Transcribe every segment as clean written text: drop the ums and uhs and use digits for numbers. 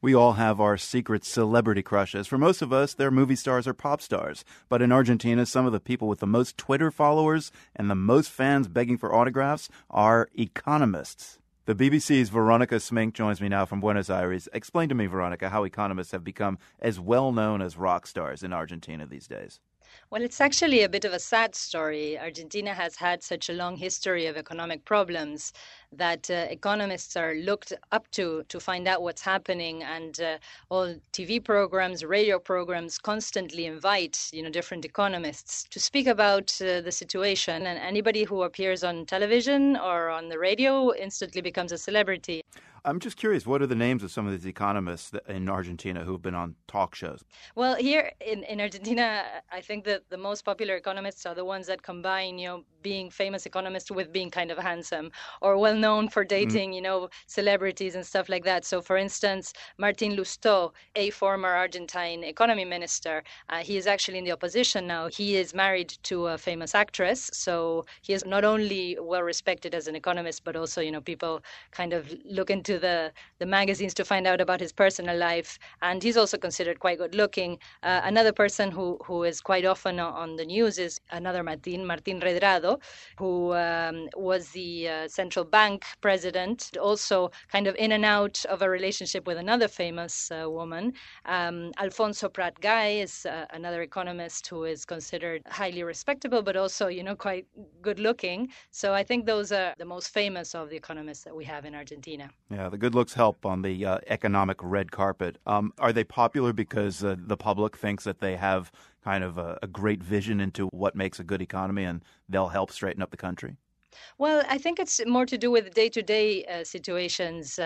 We all have our secret celebrity crushes. For most of us, they're movie stars or pop stars. But in Argentina, some of the people with the most Twitter followers and the most fans begging for autographs are economists. The BBC's Veronica Smink joins me now from Buenos Aires. Explain to me, Veronica, how economists have become as well known as rock stars in Argentina these days. Well, it's actually a bit of a sad story. Argentina has had such a long history of economic problems that economists are looked up to find out what's happening, and all TV programs, radio programs constantly invite, different economists to speak about the situation, and anybody who appears on television or on the radio instantly becomes a celebrity. I'm just curious, what are the names of some of these economists in Argentina who have been on talk shows? Well, here in Argentina, I think that the most popular economists are the ones that combine, being famous economists with being kind of handsome or well known for dating, celebrities and stuff like that. So, for instance, Martín Lustó, a former Argentine economy minister, he is actually in the opposition now. He is married to a famous actress, so he is not only well respected as an economist, but also, people kind of look into the magazines to find out about his personal life, and he's also considered quite good looking. Another person who is quite often on the news is another Martín Redrado, who was the central bank president, also kind of in and out of a relationship with another famous woman. Alfonso Prat Gay is another economist who is considered highly respectable, but also, quite good looking. So I think those are the most famous of the economists that we have in Argentina. Yeah, the good looks help on the economic red carpet. Are they popular because the public thinks that they have kind of a great vision into what makes a good economy and they'll help straighten up the country? Well, I think it's more to do with day-to-day situations.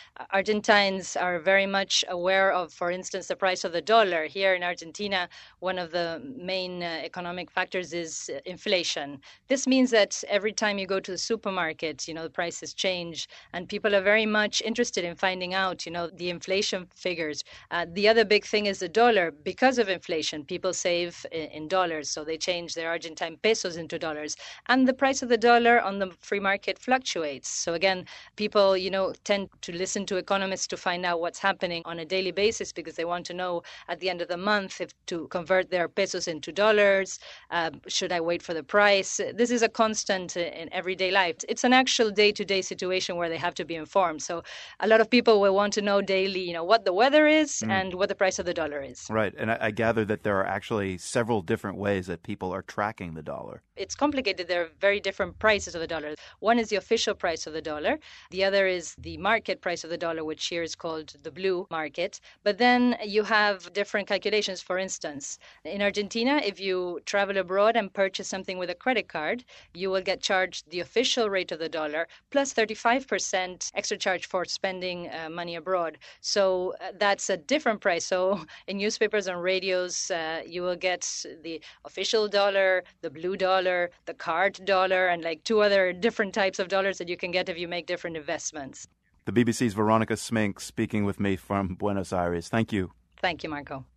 Argentines are very much aware of, for instance, the price of the dollar. Here in Argentina, one of the main economic factors is inflation. This means that every time you go to the supermarket, the prices change, and people are very much interested in finding out, the inflation figures. The other big thing is the dollar. Because of inflation, people save in dollars, so they change their Argentine pesos into dollars. And the price of the dollar on the free market fluctuates. So again, people, tend to listen to economists to find out what's happening on a daily basis because they want to know at the end of the month if to convert their pesos into dollars. Should I wait for the price? This is a constant in everyday life. It's an actual day-to-day situation where they have to be informed. So a lot of people will want to know daily, what the weather is and what the price of the dollar is. Right. And I gather that there are actually several different ways that people are tracking the dollar. It's complicated. There are very different prices of the dollar. One is the official price of the dollar. The other is the market price of the dollar, which here is called the blue market. But then you have different calculations. For instance, in Argentina, if you travel abroad and purchase something with a credit card, you will get charged the official rate of the dollar plus 35% extra charge for spending money abroad. So that's a different price. So in newspapers and radios, you will get the official dollar, the blue dollar, the card dollar, and like two other different types of dollars that you can get if you make different investments. The BBC's Veronica Smink speaking with me from Buenos Aires. Thank you. Thank you, Marco.